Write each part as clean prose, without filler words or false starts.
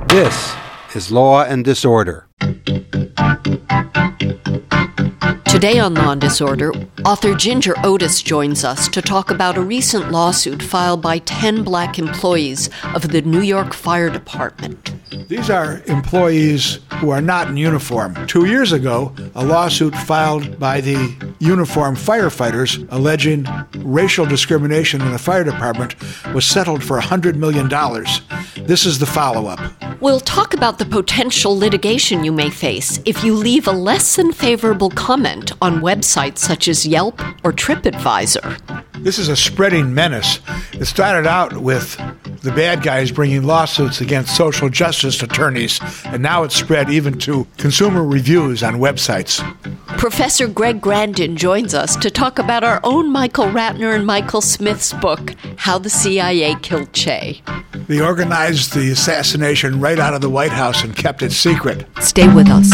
This is Law and Disorder. Today on Law and Disorder, author Ginger Otis joins us to talk about a recent lawsuit filed by 10 black employees of the New York Fire Department. These are employees who are not in uniform. 2 years ago, a lawsuit filed by the uniformed firefighters alleging racial discrimination in the fire department was settled for $100 million. This is the follow-up. We'll talk about the potential litigation you may face if you leave a less than favorable comment on websites such as Yelp or TripAdvisor. This is a spreading menace. It started out with the bad guys bringing lawsuits against social justice attorneys, and now it's spread even to consumer reviews on websites. Professor Greg Grandin joins us to talk about our own Michael Ratner and Michael Smith's book, How the CIA Killed Che. They organized the assassination right out of the White House and kept it secret. Stay with us.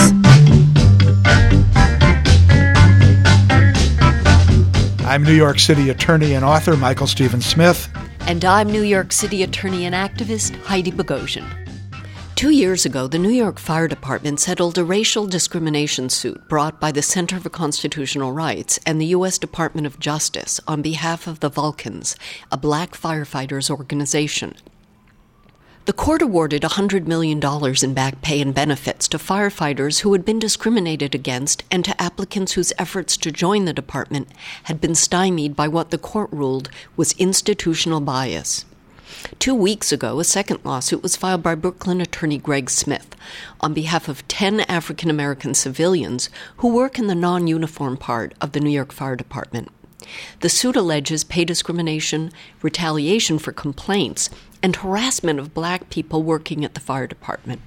I'm New York City attorney and author Michael Stephen Smith. And I'm New York City attorney and activist Heidi Bogosian. 2 years ago, the New York Fire Department settled a racial discrimination suit brought by the Center for Constitutional Rights and the U.S. Department of Justice on behalf of the Vulcans, a black firefighters organization. The court awarded $100 million in back pay and benefits to firefighters who had been discriminated against and to applicants whose efforts to join the department had been stymied by what the court ruled was institutional bias. 2 weeks ago, a second lawsuit was filed by Brooklyn attorney Greg Smith on behalf of 10 African-American civilians who work in the non-uniform part of the New York Fire Department. The suit alleges pay discrimination, retaliation for complaints, and harassment of black people working at the fire department.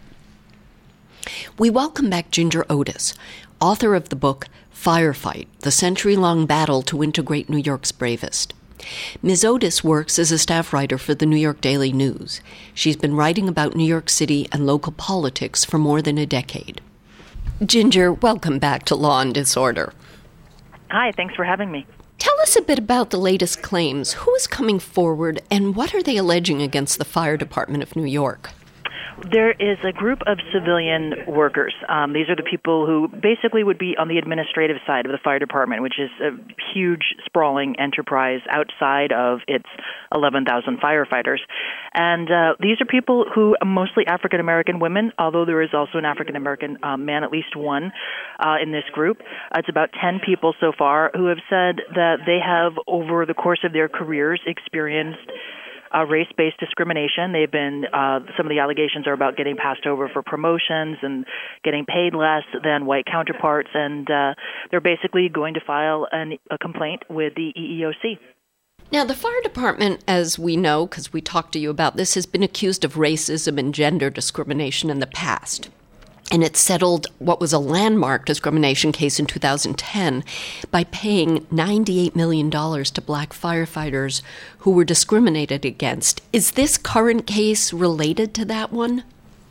We welcome back Ginger Otis, author of the book Firefight, The Century-Long Battle to Integrate New York's Bravest. Ms. Otis works as a staff writer for the New York Daily News. She's been writing about New York City and local politics for more than a decade. Ginger, welcome back to Law and Disorder. Hi, thanks for having me. Tell us a bit about the latest claims. Who is coming forward, and what are they alleging against the Fire Department of New York? There is a group of civilian workers. These are the people who basically would be on the administrative side of the fire department, which is a huge, sprawling enterprise outside of its 11,000 firefighters. And these are people who are mostly African-American women, although there is also an African-American man, at least one, in this group. It's about 10 people so far who have said that they have, over the course of their careers, experienced race-based discrimination. They've been, some of the allegations are about getting passed over for promotions and getting paid less than white counterparts, and they're basically going to file a complaint with the EEOC. Now, the fire department, as we know, because we talked to you about this, has been accused of racism and gender discrimination in the past. And it settled what was a landmark discrimination case in 2010 by paying $98 million to black firefighters who were discriminated against. Is this current case related to that one?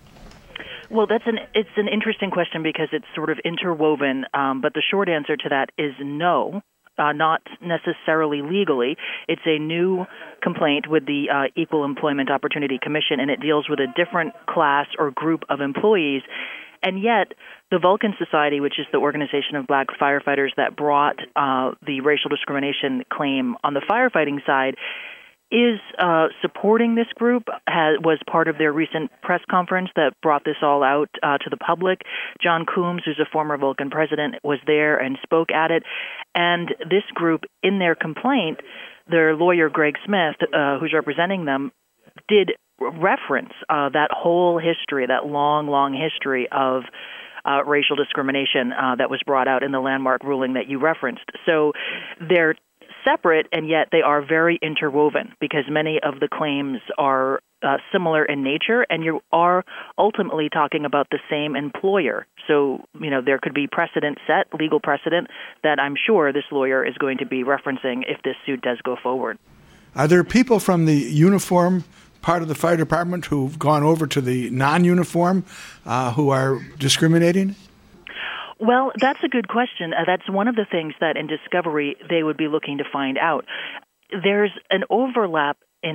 Well, it's an interesting question because it's sort of interwoven, but the short answer to that is no. Not necessarily legally. It's a new complaint with the Equal Employment Opportunity Commission, and it deals with a different class or group of employees. And yet, the Vulcan Society, which is the organization of black firefighters that brought the racial discrimination claim on the firefighting side, is supporting this group, was part of their recent press conference that brought this all out to the public. John Coombs, who's a former Vulcan president, was there and spoke at it. And this group, in their complaint, their lawyer, Greg Smith, who's representing them, did reference that whole history, that long history of racial discrimination that was brought out in the landmark ruling that you referenced. So they're separate, and yet they are very interwoven because many of the claims are similar in nature, and you are ultimately talking about the same employer. So, there could be precedent set, legal precedent, that I'm sure this lawyer is going to be referencing if this suit does go forward. Are there people from the uniform part of the fire department who've gone over to the non-uniform who are discriminating? Well, that's a good question. That's one of the things that in discovery they would be looking to find out. There's an overlap in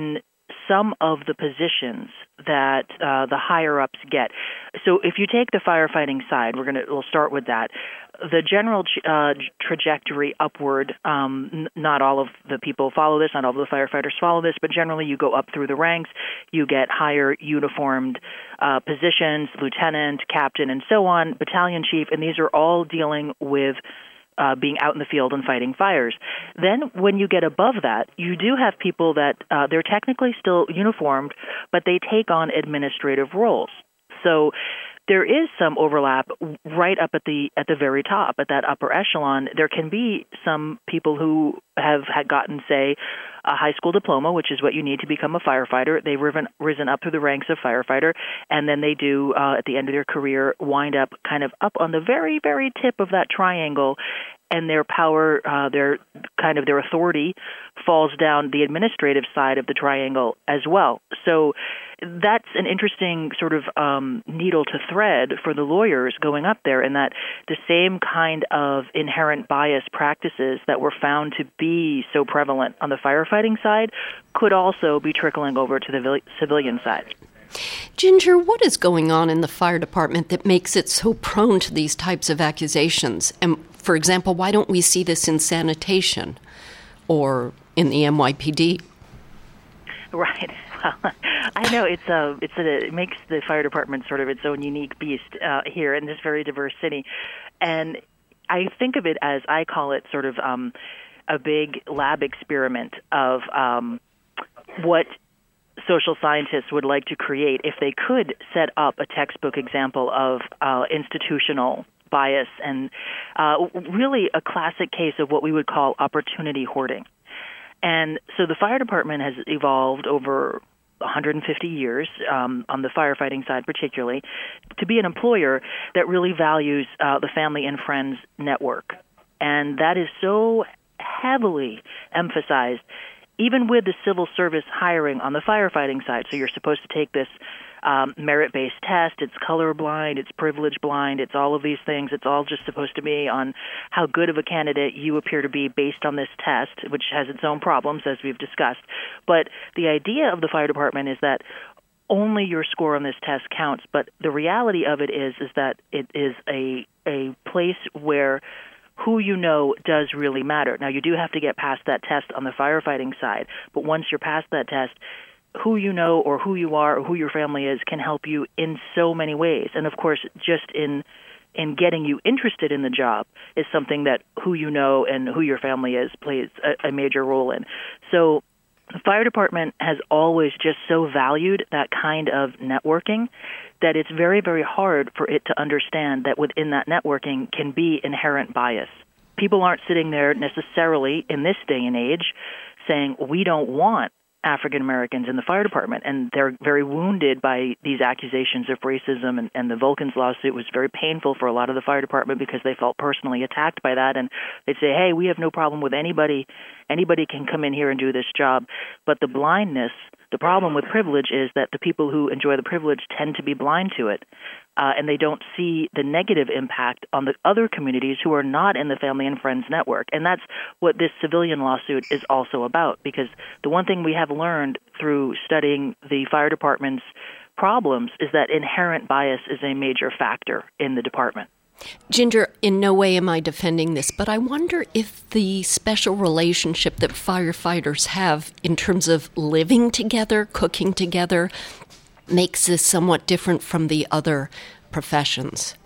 some of the positions that the higher-ups get. So if you take the firefighting side, we'll start with that. The general trajectory upward, not all of the people follow this, not all of the firefighters follow this, but generally you go up through the ranks, you get higher uniformed positions, lieutenant, captain, and so on, battalion chief, and these are all dealing with being out in the field and fighting fires. Then when you get above that, you do have people that they're technically still uniformed, but they take on administrative roles. So there is some overlap right up at the very top, at that upper echelon. There can be some people who had gotten, say, a high school diploma, which is what you need to become a firefighter. They've risen up through the ranks of firefighter, and then they do, at the end of their career, wind up kind of up on the very, very tip of that triangle, and their power, their authority falls down the administrative side of the triangle as well. So that's an interesting sort of needle to thread for the lawyers going up there, in that the same kind of inherent bias practices that were found to be so prevalent on the firefighting side could also be trickling over to the civilian side. Ginger, what is going on in the fire department that makes it so prone to these types of accusations? And, for example, why don't we see this in sanitation or in the NYPD? Right. Well, I know it makes the fire department sort of its own unique beast here in this very diverse city, and I think of it as, I call it sort of a big lab experiment of what social scientists would like to create if they could set up a textbook example of institutional bias and really a classic case of what we would call opportunity hoarding. And so the fire department has evolved over 150 years, on the firefighting side particularly, to be an employer that really values the family and friends network. And that is so heavily emphasized even with the civil service hiring on the firefighting side. So you're supposed to take this merit-based test. It's colorblind, it's privilege blind, it's all of these things. It's all just supposed to be on how good of a candidate you appear to be based on this test, which has its own problems, as we've discussed. But the idea of the fire department is that only your score on this test counts. But the reality of it is that it is a place where who you know does really matter. Now, you do have to get past that test on the firefighting side, but once you're past that test, who you know or who you are or who your family is can help you in so many ways. And, of course, just in getting you interested in the job is something that who you know and who your family is plays a major role in. So the fire department has always just so valued that kind of networking that it's very, very hard for it to understand that within that networking can be inherent bias. People aren't sitting there necessarily in this day and age saying, we don't want African Americans in the fire department, and they're very wounded by these accusations of racism, and the Vulcans lawsuit was very painful for a lot of the fire department because they felt personally attacked by that, and they'd say, hey, we have no problem with anybody can come in here and do this job. But the blindness, the problem with privilege is that the people who enjoy the privilege tend to be blind to it, and they don't see the negative impact on the other communities who are not in the family and friends network. And that's what this civilian lawsuit is also about, because the one thing we have learned through studying the fire department's problems is that inherent bias is a major factor in the department. Ginger, in no way am I defending this, but I wonder if the special relationship that firefighters have in terms of living together, cooking together, makes this somewhat different from the other professions.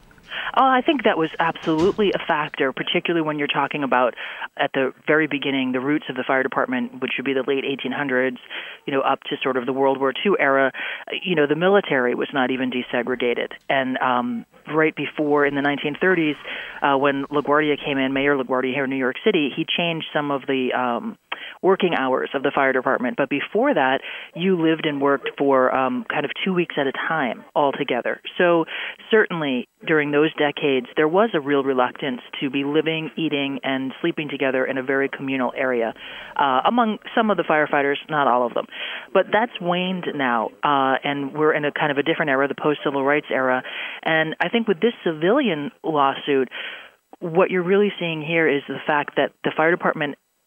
Oh, I think that was absolutely a factor, particularly when you're talking about, at the very beginning, the roots of the fire department, which would be the late 1800s, up to sort of the World War II era. The military was not even desegregated. And right before, in the 1930s, when LaGuardia came in, Mayor LaGuardia here in New York City, he changed some of the working hours of the fire department. But before that, you lived and worked for kind of 2 weeks at a time altogether. So certainly during those decades, there was a real reluctance to be living, eating, and sleeping together in a very communal area among some of the firefighters, not all of them. But that's waned now, and we're in a kind of a different era, the post-civil rights era. And I think with this civilian lawsuit, what you're really seeing here is the fact that the fire department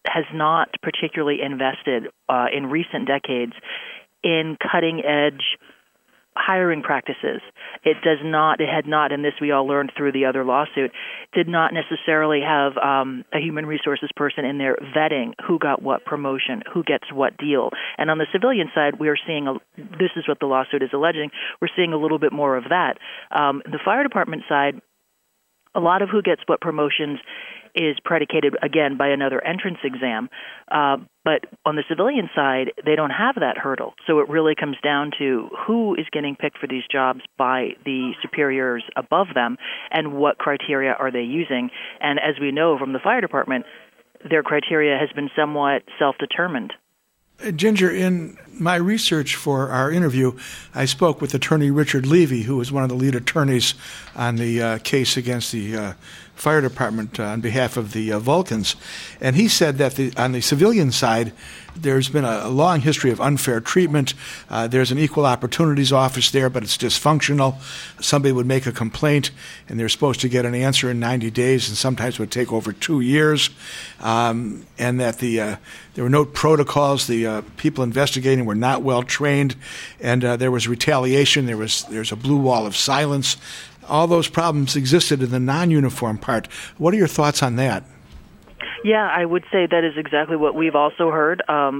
has not particularly invested in recent decades in cutting-edge hiring practices. It had not, and this we all learned through the other lawsuit, did not necessarily have a human resources person in there vetting who got what promotion, who gets what deal. And on the civilian side, we are seeing, this is what the lawsuit is alleging, we're seeing a little bit more of that. The fire department side, a lot of who gets what promotions is predicated, again, by another entrance exam. But on the civilian side, they don't have that hurdle. So it really comes down to who is getting picked for these jobs by the superiors above them and what criteria are they using. And as we know from the fire department, their criteria has been somewhat self-determined. Ginger, in my research for our interview, I spoke with attorney Richard Levy, who was one of the lead attorneys on the case against the fire department on behalf of the Vulcans. And he said that on the civilian side, there's been a long history of unfair treatment. There's an equal opportunities office there, but it's dysfunctional. Somebody would make a complaint, and they're supposed to get an answer in 90 days, and sometimes it would take over 2 years. And that there were no protocols. The people investigating were not well trained, and there was retaliation. There's a blue wall of silence. All those problems existed in the non-uniform part. What are your thoughts on that? Yeah, I would say that is exactly what we've also heard.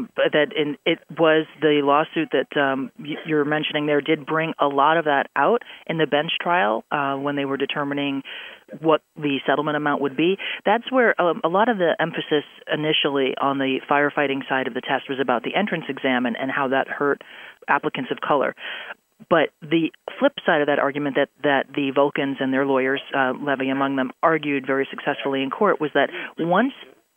It was the lawsuit that you're mentioning there did bring a lot of that out in the bench trial when they were determining what the settlement amount would be. That's where a lot of the emphasis initially on the firefighting side of the test was about the entrance exam and how that hurt applicants of color. But the flip side of that argument that the Vulcans and their lawyers, Levy among them, argued very successfully in court was that once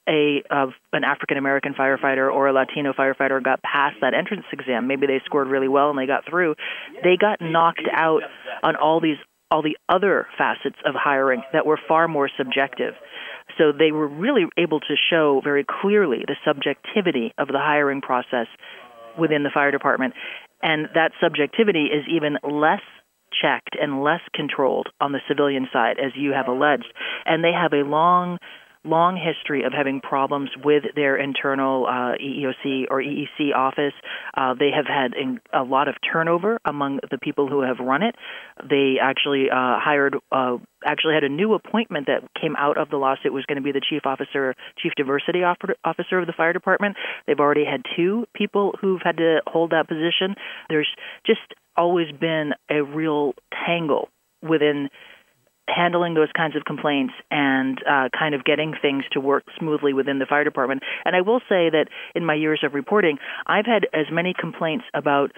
an African-American firefighter or a Latino firefighter got past that entrance exam, maybe they scored really well and they got through, they got knocked out on all the other facets of hiring that were far more subjective. So they were really able to show very clearly the subjectivity of the hiring process within the fire department. And that subjectivity is even less checked and less controlled on the civilian side, as you have alleged. And they have a long history of having problems with their internal EEOC or EEC office. They have had a lot of turnover among the people who have run it. They actually had a new appointment that came out of the lawsuit, was going to be the chief diversity officer of the fire department. They've already had 2 people who've had to hold that position. There's just always been a real tangle within handling those kinds of complaints and kind of getting things to work smoothly within the fire department. And I will say that in my years of reporting, I've had as many complaints about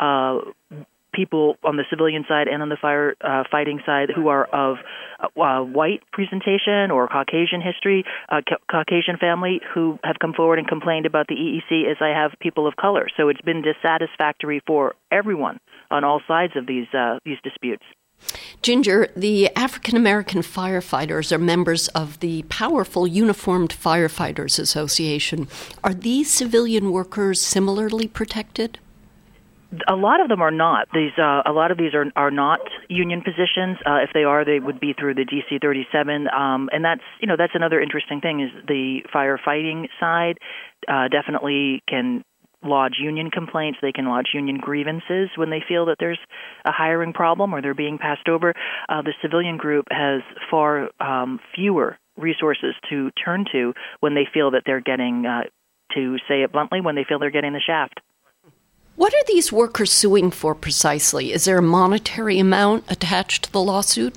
people on the civilian side and on the fire fighting side who are of white presentation or Caucasian history, Caucasian family, who have come forward and complained about the EEC as I have people of color. So it's been dissatisfactory for everyone on all sides of these disputes. Ginger, the African-American firefighters are members of the powerful Uniformed Firefighters Association. Are these civilian workers similarly protected? A lot of them are not. A lot of these are not union positions. If they are, they would be through the DC 37, and that's another interesting thing is the firefighting side definitely can lodge union complaints. They can lodge union grievances when they feel that there's a hiring problem or they're being passed over. The civilian group has far fewer resources to turn to when they feel that they're getting, to say it bluntly, when they feel they're getting the shaft. What are these workers suing for precisely? Is there a monetary amount attached to the lawsuit?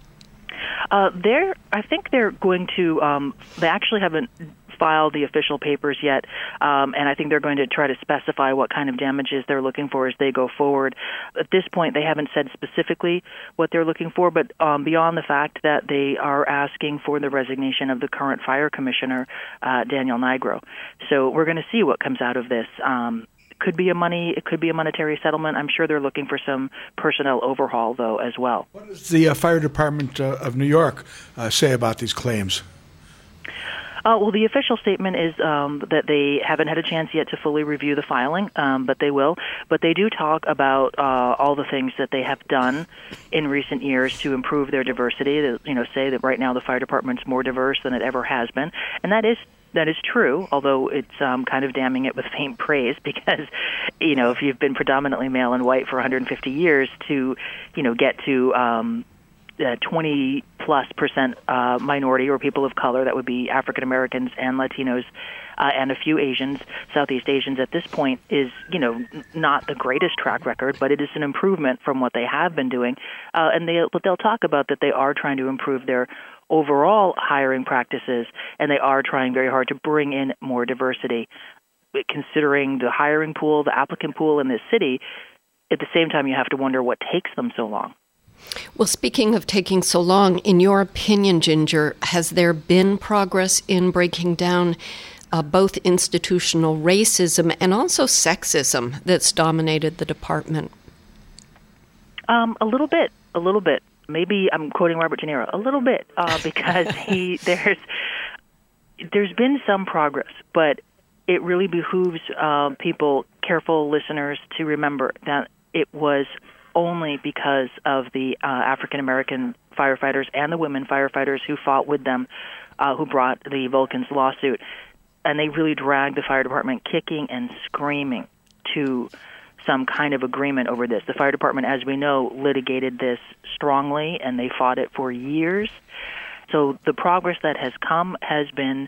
I think they're going to, they actually haven't filed the official papers yet, and I think they're going to try to specify what kind of damages they're looking for as they go forward. At this point, they haven't said specifically what they're looking for, but beyond the fact that they are asking for the resignation of the current fire commissioner, Daniel Nigro. So we're going to see what comes out of this. It could be a monetary settlement. I'm sure they're looking for some personnel overhaul, though, as well. What does the Fire Department of New York say about these claims? Well, the official statement is that they haven't had a chance yet to fully review the filing, but they will. But they do talk about all the things that they have done in recent years to improve their diversity. They, say that right now the fire department's more diverse than it ever has been, and that is That is true, although it's kind of damning it with faint praise because, if you've been predominantly male and white for 150 years to, get to 20+% minority or people of color, that would be African Americans and Latinos and a few Asians, Southeast Asians at this point is, not the greatest track record, but it is an improvement from what they have been doing. And they'll talk about that they are trying to improve their overall hiring practices, and they are trying very hard to bring in more diversity. Considering the hiring pool, the applicant pool in this city, at the same time you have to wonder what takes them so long. Well, speaking of taking so long, in your opinion, Ginger, has there been progress in breaking down both institutional racism and also sexism that's dominated the department? A little bit. Maybe I'm quoting Robert De Niro a little bit because there's been some progress, but it really behooves people, careful listeners, to remember that it was only because of the African American firefighters and the women firefighters who fought with them, who brought the Vulcans lawsuit, and they really dragged the fire department kicking and screaming to some kind of agreement over this. The fire department, as we know, litigated this strongly, and they fought it for years. So the progress that has come has been,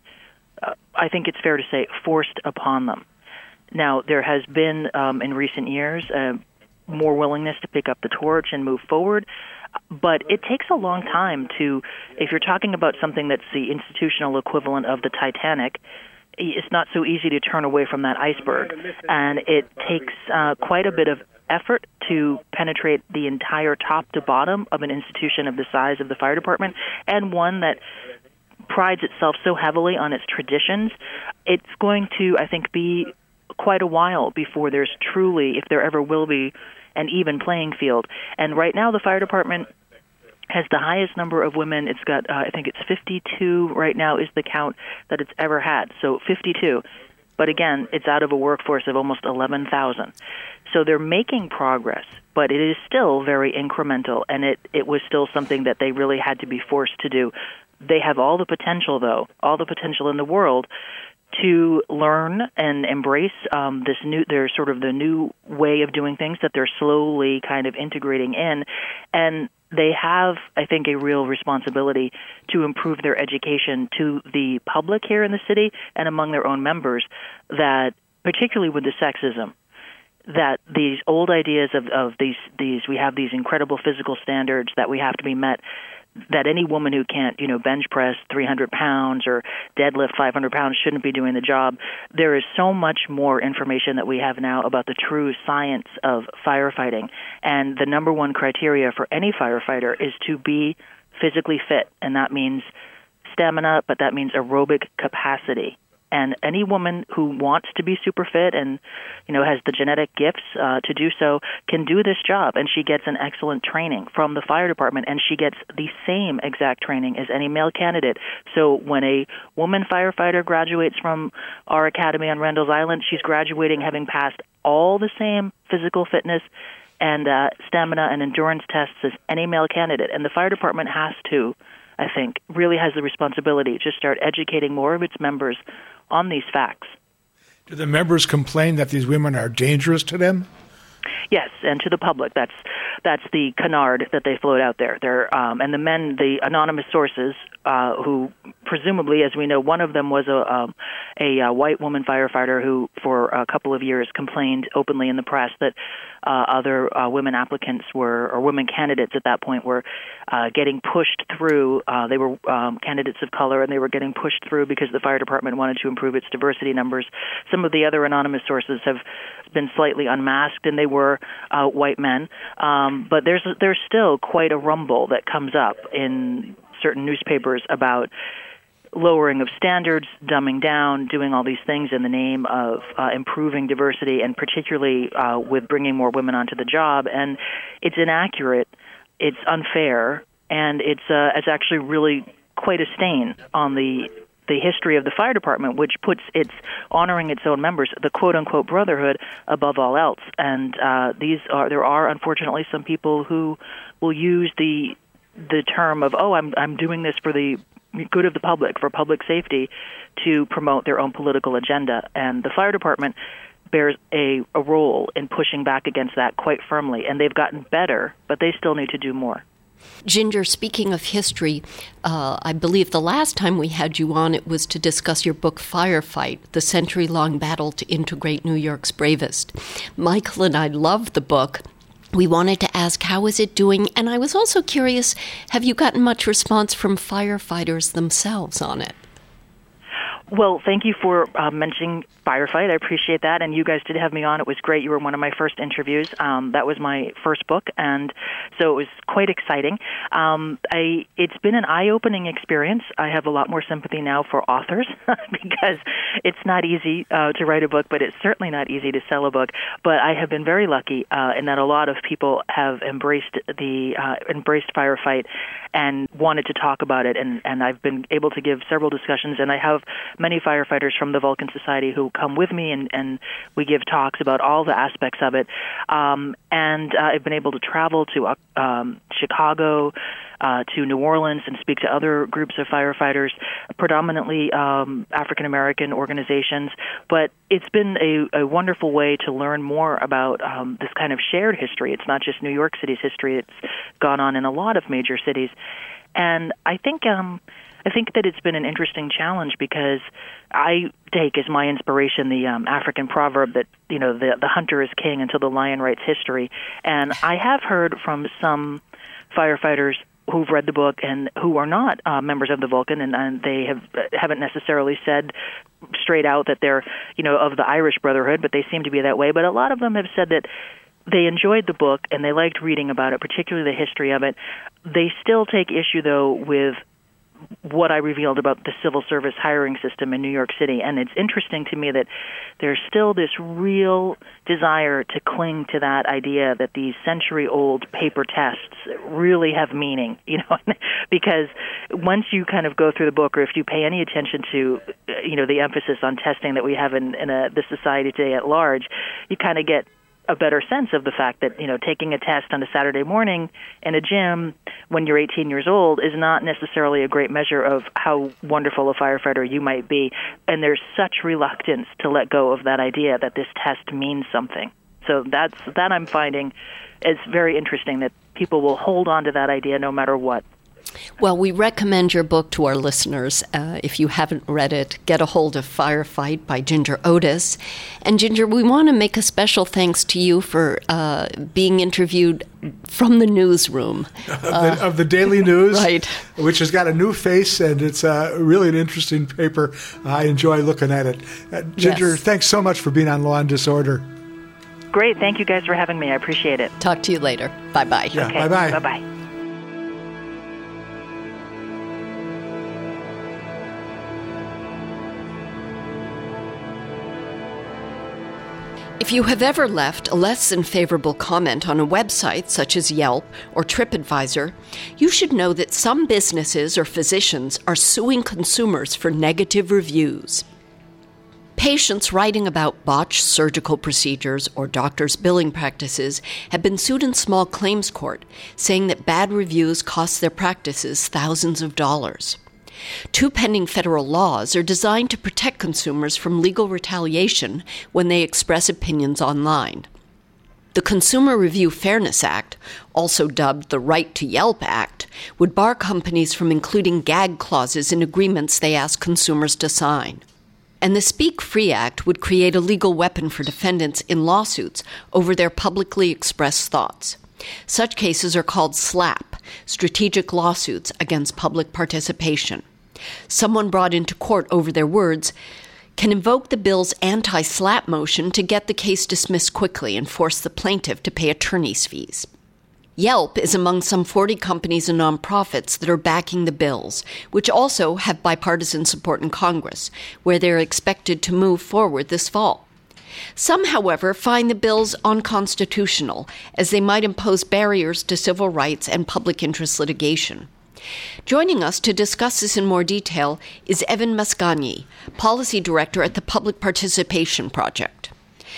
I think it's fair to say, forced upon them. Now, there has been, in recent years, more willingness to pick up the torch and move forward, but it takes a long time to, if you're talking about something that's the institutional equivalent of the Titanic, it's not so easy to turn away from that iceberg, and it takes quite a bit of effort to penetrate the entire top to bottom of an institution of the size of the fire department, and one that prides itself so heavily on its traditions. It's going to, I think, be quite a while before there's truly, if there ever will be, an even playing field. And right now the fire department has the highest number of women. It's got, I think it's 52 right now is the count that it's ever had. So 52. But again, it's out of a workforce of almost 11,000. So they're making progress, but it is still very incremental, and it was still something that they really had to be forced to do. They have all the potential, though, all the potential in the world to learn and embrace their sort of the new way of doing things that they're slowly kind of integrating in. And they have, I think, a real responsibility to improve their education to the public here in the city and among their own members, that particularly with the sexism, that these old ideas of these we have these incredible physical standards that we have to be met, that any woman who can't, bench press 300 pounds or deadlift 500 pounds shouldn't be doing the job. There is so much more information that we have now about the true science of firefighting. And the number one criteria for any firefighter is to be physically fit. And that means stamina, but that means aerobic capacity. And any woman who wants to be super fit and, has the genetic gifts to do so can do this job. And she gets an excellent training from the fire department, and she gets the same exact training as any male candidate. So when a woman firefighter graduates from our academy on Randall's Island, she's graduating having passed all the same physical fitness and stamina and endurance tests as any male candidate. And the fire department has to, I think, really has the responsibility to start educating more of its members on these facts. Do the members complain that these women are dangerous to them? Yes, and to the public. That's the canard that they float out there. And the men, the anonymous sources, who presumably, as we know, one of them was a white woman firefighter who, for a couple of years, complained openly in the press that other women applicants or women candidates at that point were getting pushed through. They were candidates of color, and they were getting pushed through because the fire department wanted to improve its diversity numbers. Some of the other anonymous sources have been slightly unmasked, and they were white men. But there's still quite a rumble that comes up in certain newspapers about lowering of standards, dumbing down, doing all these things in the name of improving diversity, and particularly with bringing more women onto the job. And it's inaccurate, it's unfair, and it's actually really quite a stain on the history of the fire department, which puts its honoring its own members, the quote-unquote brotherhood, above all else. And there are unfortunately some people who will use the term of, I'm doing this for the good of the public, for public safety, to promote their own political agenda. And the fire department bears a role in pushing back against that quite firmly. And they've gotten better, but they still need to do more. Ginger, speaking of history, I believe the last time we had you on, it was to discuss your book, Firefight, the century-long battle to integrate New York's bravest. Michael and I love the book. We wanted to ask, how is it doing? And I was also curious, have you gotten much response from firefighters themselves on it? Well, thank you for mentioning Firefight. I appreciate that. And you guys did have me on. It was great. You were one of my first interviews. That was my first book, and so it was quite exciting. It's been an eye-opening experience. I have a lot more sympathy now for authors because it's not easy to write a book, but it's certainly not easy to sell a book. But I have been very lucky in that a lot of people have embraced Firefight and wanted to talk about it, and I've been able to give several discussions, and I have many firefighters from the Vulcan Society who come with me, and we give talks about all the aspects of it. And I've been able to travel to Chicago, to New Orleans, and speak to other groups of firefighters, predominantly African-American organizations. But it's been a wonderful way to learn more about this kind of shared history. It's not just New York City's history. It's gone on in a lot of major cities. And I think that it's been an interesting challenge because I take as my inspiration the African proverb that, the hunter is king until the lion writes history. And I have heard from some firefighters who've read the book and who are not members of the Vulcan, and they haven't necessarily said straight out that they're, of the Irish Brotherhood, but they seem to be that way. But a lot of them have said that they enjoyed the book and they liked reading about it, particularly the history of it. They still take issue, though, with what I revealed about the civil service hiring system in New York City. And it's interesting to me that there's still this real desire to cling to that idea that these century-old paper tests really have meaning, because once you kind of go through the book, or if you pay any attention to, the emphasis on testing that we have in the society today at large, you kind of get a better sense of the fact that, taking a test on a Saturday morning in a gym when you're 18 years old is not necessarily a great measure of how wonderful a firefighter you might be. And there's such reluctance to let go of that idea that this test means something. So that I'm finding is very interesting, that people will hold on to that idea no matter what. Well, we recommend your book to our listeners. If you haven't read it, get a hold of Firefight by Ginger Otis. And Ginger, we want to make a special thanks to you for being interviewed from the newsroom. Of the Daily News, right, which has got a new face, and it's really an interesting paper. I enjoy looking at it. Ginger, yes. Thanks so much for being on Law and Disorder. Great. Thank you guys for having me. I appreciate it. Talk to you later. Bye-bye. Yeah, okay. Bye-bye. Bye-bye. If you have ever left a less than favorable comment on a website such as Yelp or TripAdvisor, you should know that some businesses or physicians are suing consumers for negative reviews. Patients writing about botched surgical procedures or doctors' billing practices have been sued in small claims court, saying that bad reviews cost their practices thousands of dollars. 2 pending federal laws are designed to protect consumers from legal retaliation when they express opinions online. The Consumer Review Fairness Act, also dubbed the Right to Yelp Act, would bar companies from including gag clauses in agreements they ask consumers to sign. And the Speak Free Act would create a legal weapon for defendants in lawsuits over their publicly expressed thoughts. Such cases are called SLAP, strategic lawsuits against public participation. Someone brought into court over their words can invoke the bill's anti-SLAP motion to get the case dismissed quickly and force the plaintiff to pay attorney's fees. Yelp is among some 40 companies and nonprofits that are backing the bills, which also have bipartisan support in Congress, where they're expected to move forward this fall. Some, however, find the bills unconstitutional, as they might impose barriers to civil rights and public interest litigation. Joining us to discuss this in more detail is Evan Mascagni, Policy Director at the Public Participation Project.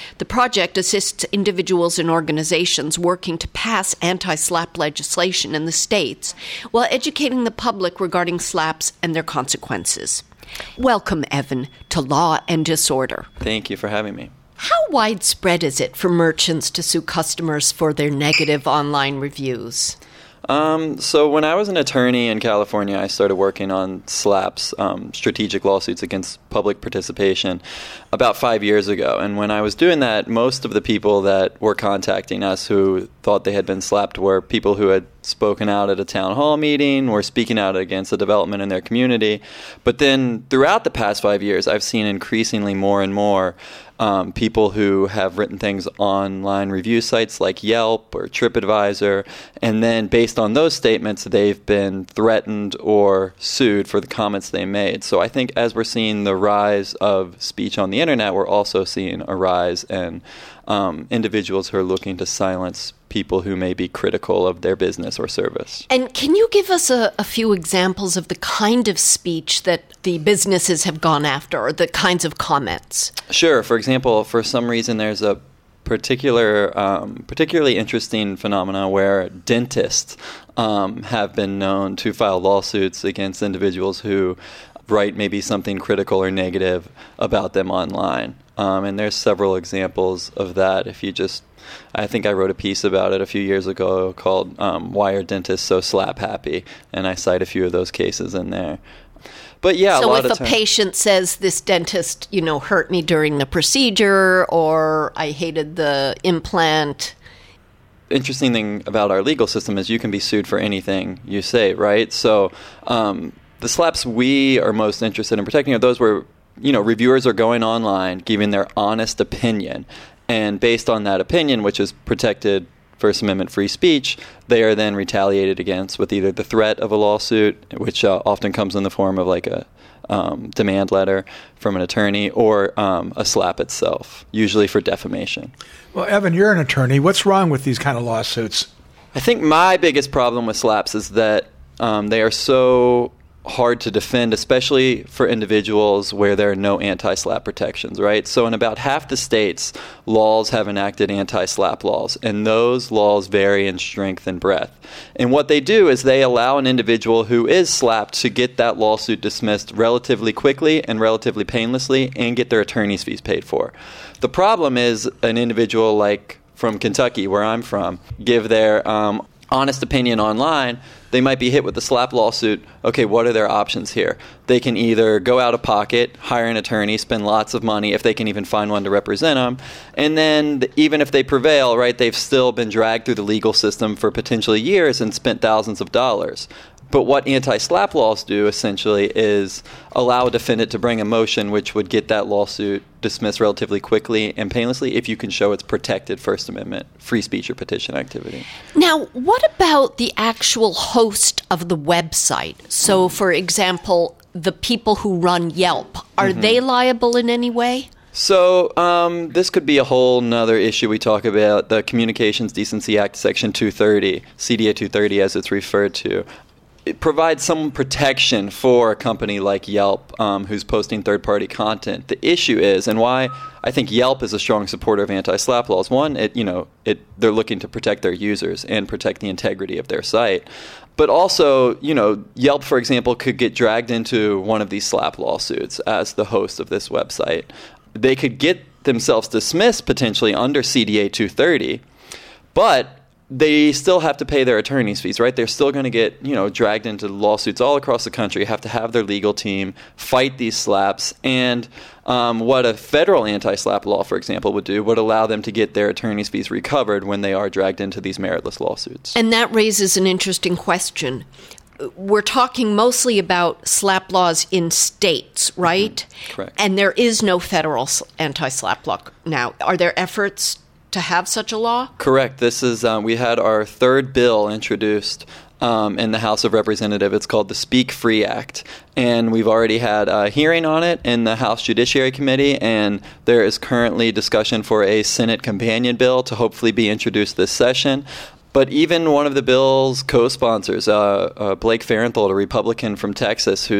The project assists individuals and organizations working to pass anti-SLAPP legislation in the states while educating the public regarding SLAPPs and their consequences. Welcome, Evan, to Law and Disorder. Thank you for having me. How widespread is it for merchants to sue customers for their negative online reviews? So when I was an attorney in California, I started working on SLAPPs, strategic lawsuits against public participation, about 5 years ago. And when I was doing that, most of the people that were contacting us who thought they had been slapped were people who had spoken out at a town hall meeting or speaking out against a development in their community. But then throughout the past 5 years, I've seen increasingly more and more people who have written things online review sites like Yelp or TripAdvisor, and then based on those statements, they've been threatened or sued for the comments they made. So I think as we're seeing the rise of speech on the internet, we're also seeing a rise in individuals who are looking to silence people who may be critical of their business or service. And can you give us a few examples of the kind of speech that the businesses have gone after, or the kinds of comments? Sure. For example, for some reason there's a particularly interesting phenomena where dentists have been known to file lawsuits against individuals who write maybe something critical or negative about them online. And there's several examples of that. I think I wrote a piece about it a few years ago called Why Are Dentists So Slap Happy? And I cite a few of those cases in there. But yeah, so if a patient says this dentist, hurt me during the procedure, or I hated the implant. Interesting thing about our legal system is you can be sued for anything you say, right? So the SLAPPs we are most interested in protecting are those where reviewers are going online, giving their honest opinion. And based on that opinion, which is protected First Amendment free speech, they are then retaliated against with either the threat of a lawsuit, which often comes in the form of like a demand letter from an attorney, or a SLAPP itself, usually for defamation. Well, Evan, you're an attorney. What's wrong with these kind of lawsuits? I think my biggest problem with SLAPPs is that they are so hard to defend, especially for individuals where there are no anti-SLAPP protections, right? So in about half the states, laws have enacted anti-SLAPP laws, and those laws vary in strength and breadth. And what they do is they allow an individual who is slapped to get that lawsuit dismissed relatively quickly and relatively painlessly and get their attorney's fees paid for. The problem is an individual like from Kentucky, where I'm from, give their honest opinion online, they might be hit with a SLAPP lawsuit. Okay, what are their options here? They can either go out of pocket, hire an attorney, spend lots of money, if they can even find one to represent them, and then even if they prevail, right, they've still been dragged through the legal system for potentially years and spent thousands of dollars. But what anti-SLAPP laws do, essentially, is allow a defendant to bring a motion which would get that lawsuit dismissed relatively quickly and painlessly if you can show it's protected First Amendment free speech or petition activity. Now, what about the actual host of the website? So, for example, the people who run Yelp, are they liable in any way? So this could be a whole nother issue we talk about, the Communications Decency Act, Section 230, CDA 230 as it's referred to. It provides some protection for a company like Yelp who's posting third-party content. The issue is, and why I think Yelp is a strong supporter of anti-SLAPP laws, one, they're looking to protect their users and protect the integrity of their site. But also, Yelp, for example, could get dragged into one of these SLAPP lawsuits as the host of this website. They could get themselves dismissed potentially under CDA 230, but they still have to pay their attorney's fees, right? They're still going to get, dragged into lawsuits all across the country, have to have their legal team fight these SLAPPs. And what a federal anti-SLAPP law, for example, would do would allow them to get their attorney's fees recovered when they are dragged into these meritless lawsuits. And that raises an interesting question. We're talking mostly about SLAPP laws in states, right? Correct. And there is no federal anti-SLAPP law now. Are there efforts to have such a law? Correct. This is we had our third bill introduced in the House of Representatives. It's called the Speak Free Act, and we've already had a hearing on it in the House Judiciary Committee, and there is currently discussion for a Senate companion bill to hopefully be introduced this session. But even one of the bill's co-sponsors, Blake Farenthold, a Republican from Texas, who's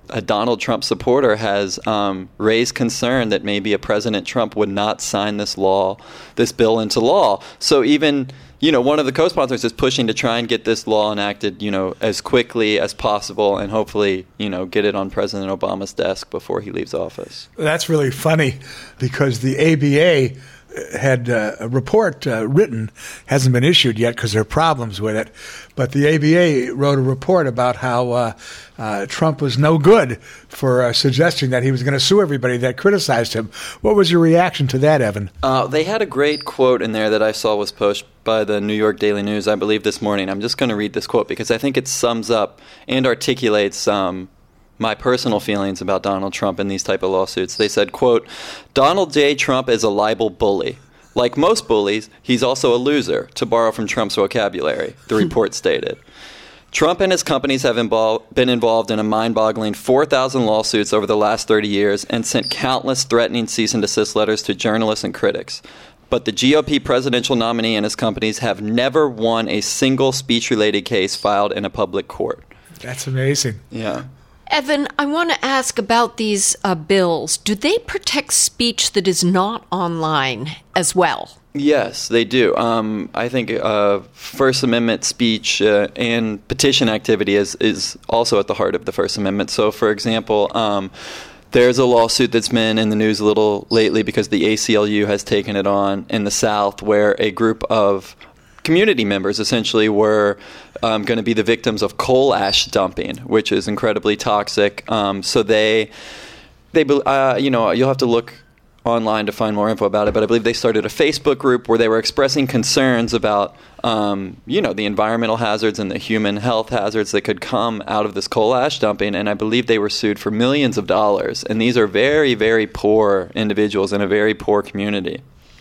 a Donald Trump supporter has raised concern that maybe a President Trump would not sign this bill into law. So even, one of the co-sponsors is pushing to try and get this law enacted, as quickly as possible and hopefully, get it on President Obama's desk before he leaves office. That's really funny because the ABA had a report written, hasn't been issued yet because there are problems with it, but the ABA wrote a report about how Trump was no good for suggesting that he was going to sue everybody that criticized him. What was your reaction to that, Evan? They had a great quote in there that I saw was posted by the New York Daily News, I believe, this morning. I'm just going to read this quote because I think it sums up and articulates my personal feelings about Donald Trump in these type of lawsuits. They said, quote, "Donald J. Trump is a libel bully. Like most bullies, he's also a loser, to borrow from Trump's vocabulary," the report stated. Trump and his companies have been involved in a mind-boggling 4,000 lawsuits over the last 30 years and sent countless threatening cease and desist letters to journalists and critics. But the GOP presidential nominee and his companies have never won a single speech-related case filed in a public court. That's amazing. Yeah. Evan, I want to ask about these bills. Do they protect speech that is not online as well? Yes, they do. I think First Amendment speech and petition activity is also at the heart of the First Amendment. So, for example, there's a lawsuit that's been in the news a little lately because the ACLU has taken it on in the South, where a group of community members essentially were going to be the victims of coal ash dumping, which is incredibly toxic. So they you'll have to look online to find more info about it, but I believe they started a Facebook group where they were expressing concerns about, the environmental hazards and the human health hazards that could come out of this coal ash dumping, and I believe they were sued for millions of dollars. And these are very, very poor individuals in a very poor community.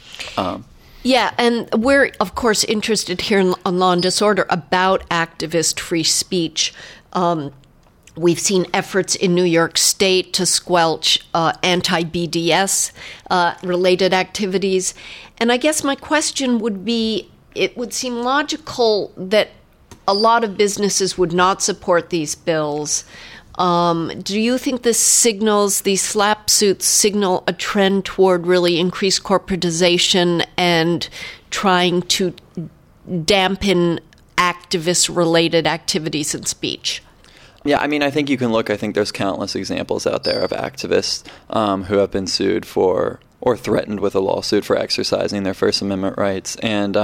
Yeah, and we're, of course, interested here on Law and Disorder about activist free speech. We've seen efforts in New York State to squelch anti-BDS related activities. And I guess my question would be, it would seem logical that a lot of businesses would not support these bills. Do you think these SLAPP suits signal a trend toward really increased corporatization and trying to dampen activist-related activities and speech? Yeah, I think you can look. I think there's countless examples out there of activists who have been sued for or threatened with a lawsuit for exercising their First Amendment rights. And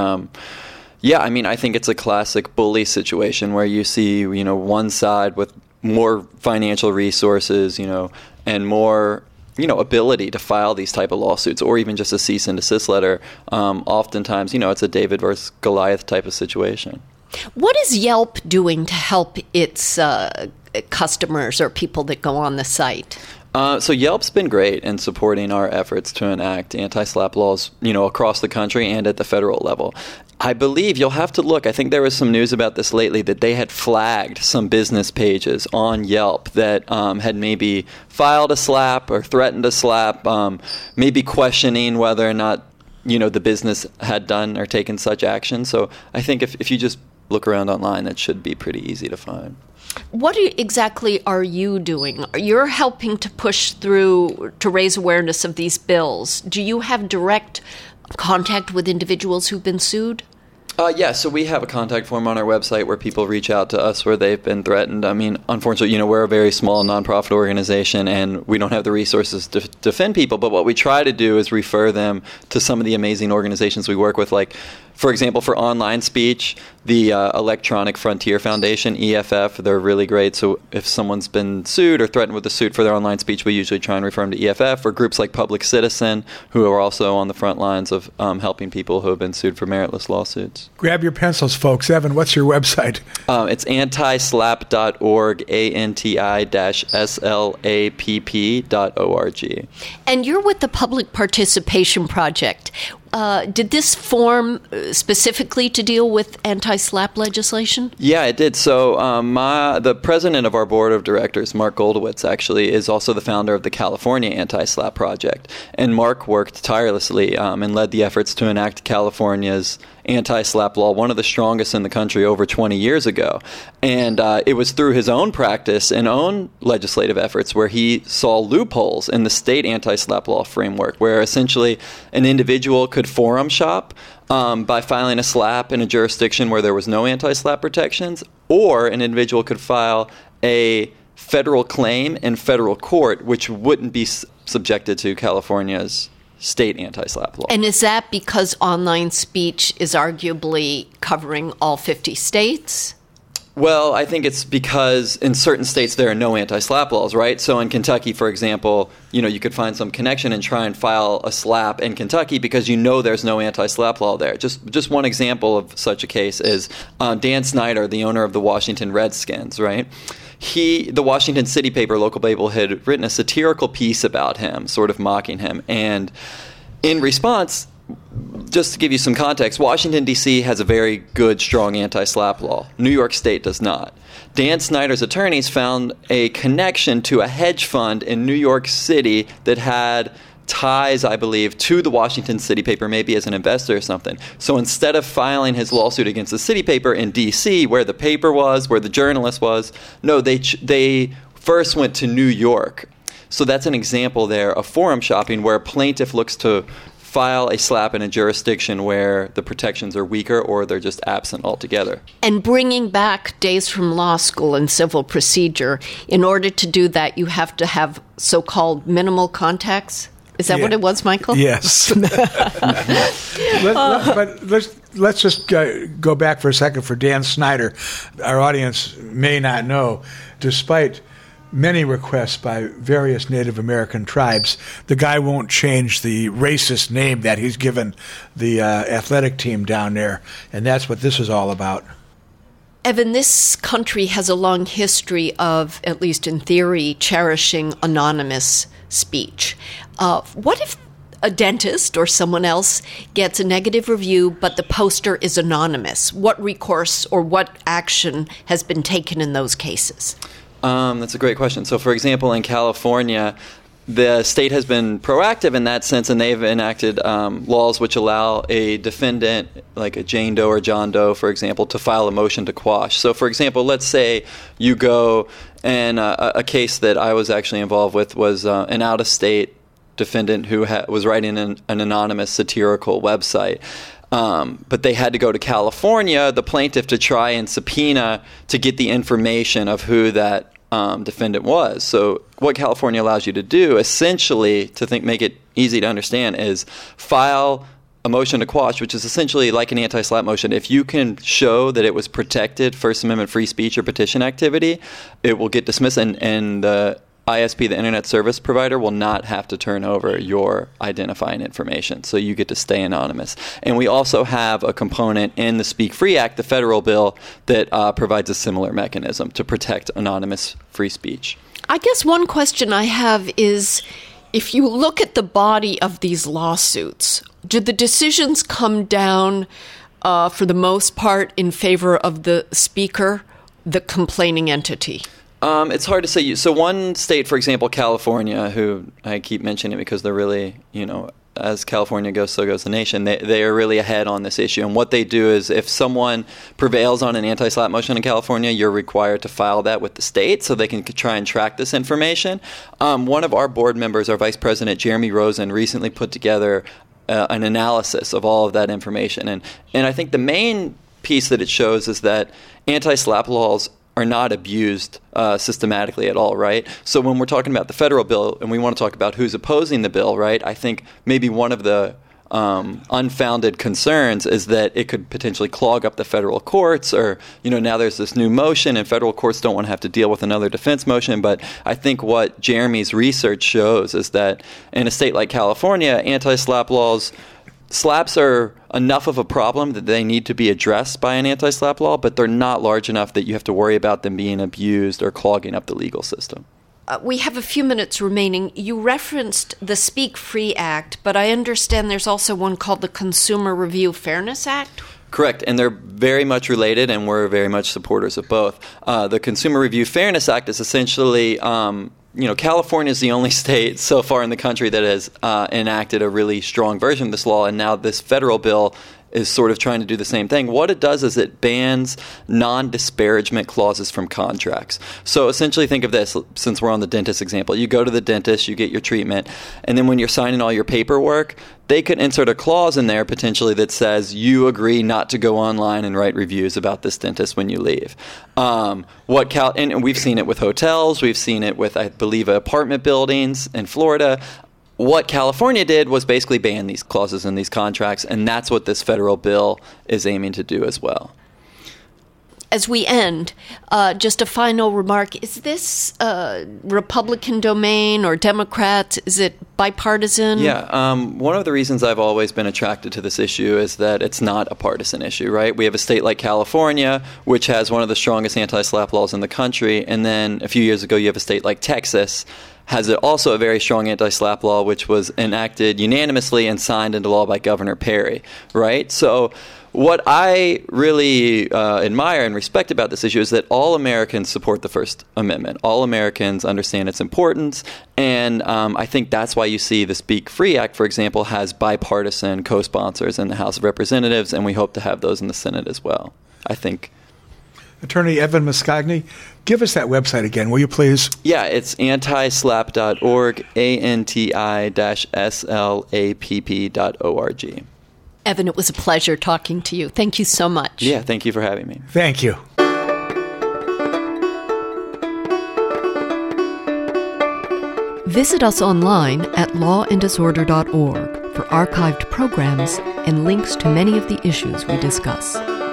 I think it's a classic bully situation where you see, one side with more financial resources, and more, ability to file these type of lawsuits or even just a cease and desist letter. Oftentimes, it's a David versus Goliath type of situation. What is Yelp doing to help its customers or people that go on the site? So Yelp's been great in supporting our efforts to enact anti-SLAPP laws, across the country and at the federal level. I believe you'll have to look. I think there was some news about this lately that they had flagged some business pages on Yelp that had maybe filed a SLAPP or threatened a SLAPP, maybe questioning whether or not, the business had done or taken such action. So I think if you just look around online, that should be pretty easy to find. What exactly are you doing? You're helping to push through to raise awareness of these bills. Do you have direct contact with individuals who've been sued? So we have a contact form on our website where people reach out to us where they've been threatened. Unfortunately, we're a very small nonprofit organization and we don't have the resources to defend people. But what we try to do is refer them to some of the amazing organizations we work with, like, for example, for online speech, the Electronic Frontier Foundation, EFF, they're really great. So if someone's been sued or threatened with a suit for their online speech, we usually try and refer them to EFF, or groups like Public Citizen, who are also on the front lines of helping people who have been sued for meritless lawsuits. Grab your pencils, folks. Evan, what's your website? It's antislapp.org, anti-slapp.org. And you're with the Public Participation Project. Did this form specifically to deal with anti-SLAPP legislation? Yeah, it did. So the president of our board of directors, Mark Goldowitz, actually is also the founder of the California Anti-SLAPP Project. And Mark worked tirelessly and led the efforts to enact California's anti-SLAPP law, one of the strongest in the country over 20 years ago. And it was through his own practice and own legislative efforts where he saw loopholes in the state anti-SLAPP law framework, where essentially an individual could forum shop by filing a SLAPP in a jurisdiction where there was no anti-SLAPP protections, or an individual could file a federal claim in federal court, which wouldn't be subjected to California's state anti-SLAPP law. And is that because online speech is arguably covering all 50 states? Well, I think it's because in certain states there are no anti-SLAPP laws, right? So in Kentucky, for example, you could find some connection and try and file a SLAPP in Kentucky because there's no anti-SLAPP law there. Just one example of such a case is Dan Snyder, the owner of the Washington Redskins, right? The Washington City paper, local paper, had written a satirical piece about him, sort of mocking him. And in response, just to give you some context, Washington, D.C. has a very good, strong anti-SLAPP law. New York State does not. Dan Snyder's attorneys found a connection to a hedge fund in New York City that had ties, I believe, to the Washington City paper, maybe as an investor or something. So instead of filing his lawsuit against the City paper in D.C., where the paper was, where the journalist was, no, they first went to New York. So that's an example there of forum shopping where a plaintiff looks to file a SLAPP in a jurisdiction where the protections are weaker or they're just absent altogether. And bringing back days from law school and civil procedure, in order to do that, you have to have so-called minimal contacts? Is that what it was, Michael? Yes. But let's just go back for a second for Dan Snyder. Our audience may not know, despite many requests by various Native American tribes, the guy won't change the racist name that he's given the athletic team down there, and that's what this is all about. Evan, this country has a long history of, at least in theory, cherishing anonymous speech. What if a dentist or someone else gets a negative review, but the poster is anonymous? What recourse or what action has been taken in those cases? That's a great question. So, for example, in California, the state has been proactive in that sense, and they've enacted laws which allow a defendant, like a Jane Doe or John Doe, for example, to file a motion to quash. So, for example, let's say you go and a case that I was actually involved with was an out-of-state defendant who was writing an anonymous satirical website. But they had to go to California, the plaintiff, to try and subpoena to get the information of who that defendant was. So what California allows you to do, essentially, make it easy to understand, is file a motion to quash, which is essentially like an anti-SLAPP motion. If you can show that it was protected First Amendment free speech or petition activity, it will get dismissed, and the ISP, the Internet Service Provider, will not have to turn over your identifying information, so you get to stay anonymous. And we also have a component in the Speak Free Act, the federal bill, that provides a similar mechanism to protect anonymous free speech. I guess one question I have is, if you look at the body of these lawsuits, do the decisions come down, for the most part, in favor of the speaker, the complaining entity? It's hard to say. So one state, for example, California, who I keep mentioning because they're really, as California goes, so goes the nation. They are really ahead on this issue. And what they do is if someone prevails on an anti-SLAPP motion in California, you're required to file that with the state so they can try and track this information. One of our board members, our Vice President, Jeremy Rosen, recently put together an analysis of all of that information. And I think the main piece that it shows is that anti-SLAPP laws are not abused systematically at all, right? So when we're talking about the federal bill and we want to talk about who's opposing the bill, right, I think maybe one of the unfounded concerns is that it could potentially clog up the federal courts, or, now there's this new motion and federal courts don't want to have to deal with another defense motion. But I think what Jeremy's research shows is that in a state like California, anti-SLAPP laws, SLAPPs are enough of a problem that they need to be addressed by an anti-SLAPP law, but they're not large enough that you have to worry about them being abused or clogging up the legal system. We have a few minutes remaining. You referenced the Speak Free Act, but I understand there's also one called the Consumer Review Fairness Act? Correct, and they're very much related, and we're very much supporters of both. The Consumer Review Fairness Act is essentially California is the only state so far in the country that has enacted a really strong version of this law, and now this federal bill is sort of trying to do the same thing. What it does is it bans non-disparagement clauses from contracts. So essentially think of this, since we're on the dentist example. You go to the dentist, you get your treatment, and then when you're signing all your paperwork, they could insert a clause in there potentially that says you agree not to go online and write reviews about this dentist when you leave. And we've seen it with hotels. We've seen it with, I believe, apartment buildings in Florida. What California did was basically ban these clauses in these contracts, and that's what this federal bill is aiming to do as well. As we end, just a final remark. Is this Republican domain or Democrat? Is it bipartisan? Yeah. One of the reasons I've always been attracted to this issue is that it's not a partisan issue, right? We have a state like California, which has one of the strongest anti-SLAPP laws in the country, and then a few years ago you have a state like Texas, has also a very strong anti-SLAPP law, which was enacted unanimously and signed into law by Governor Perry, right? So what I really admire and respect about this issue is that all Americans support the First Amendment. All Americans understand its importance, and I think that's why you see the Speak Free Act, for example, has bipartisan co-sponsors in the House of Representatives, and we hope to have those in the Senate as well, I think. Attorney Evan Moscagni, give us that website again, will you please? Yeah, it's antislapp.org, anti-slapp.org. Evan, it was a pleasure talking to you. Thank you so much. Yeah, thank you for having me. Thank you. Visit us online at lawanddisorder.org for archived programs and links to many of the issues we discuss.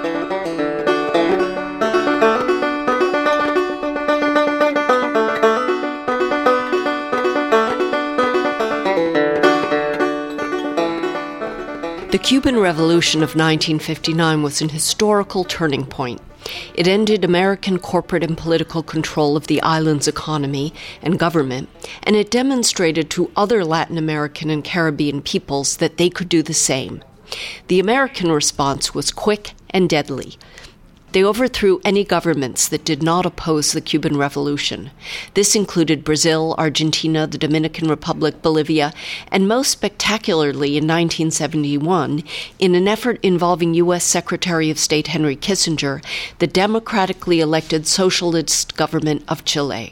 The Cuban Revolution of 1959 was an historical turning point. It ended American corporate and political control of the island's economy and government, and it demonstrated to other Latin American and Caribbean peoples that they could do the same. The American response was quick and deadly. They overthrew any governments that did not oppose the Cuban Revolution. This included Brazil, Argentina, the Dominican Republic, Bolivia, and most spectacularly in 1971, in an effort involving U.S. Secretary of State Henry Kissinger, the democratically elected socialist government of Chile.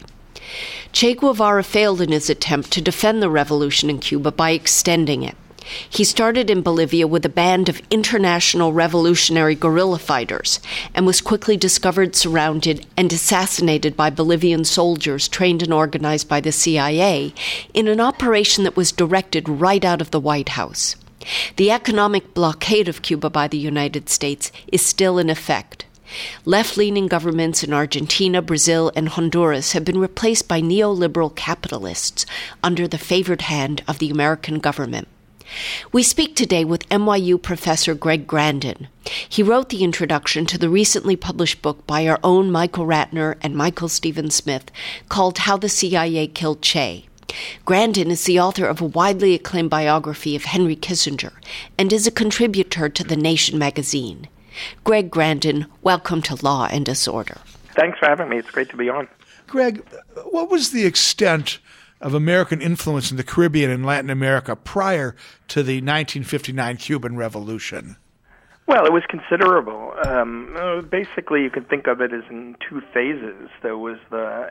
Che Guevara failed in his attempt to defend the revolution in Cuba by extending it. He started in Bolivia with a band of international revolutionary guerrilla fighters and was quickly discovered, surrounded, and assassinated by Bolivian soldiers trained and organized by the CIA in an operation that was directed right out of the White House. The economic blockade of Cuba by the United States is still in effect. Left-leaning governments in Argentina, Brazil, and Honduras have been replaced by neoliberal capitalists under the favored hand of the American government. We speak today with NYU professor Greg Grandin. He wrote the introduction to the recently published book by our own Michael Ratner and Michael Stephen Smith called How the CIA Killed Che. Grandin is the author of a widely acclaimed biography of Henry Kissinger and is a contributor to The Nation magazine. Greg Grandin, welcome to Law and Disorder. Thanks for having me. It's great to be on. Greg, what was the extent of American influence in the Caribbean and Latin America prior to the 1959 Cuban Revolution? Well, it was considerable. Basically, you can think of it as in two phases. There was the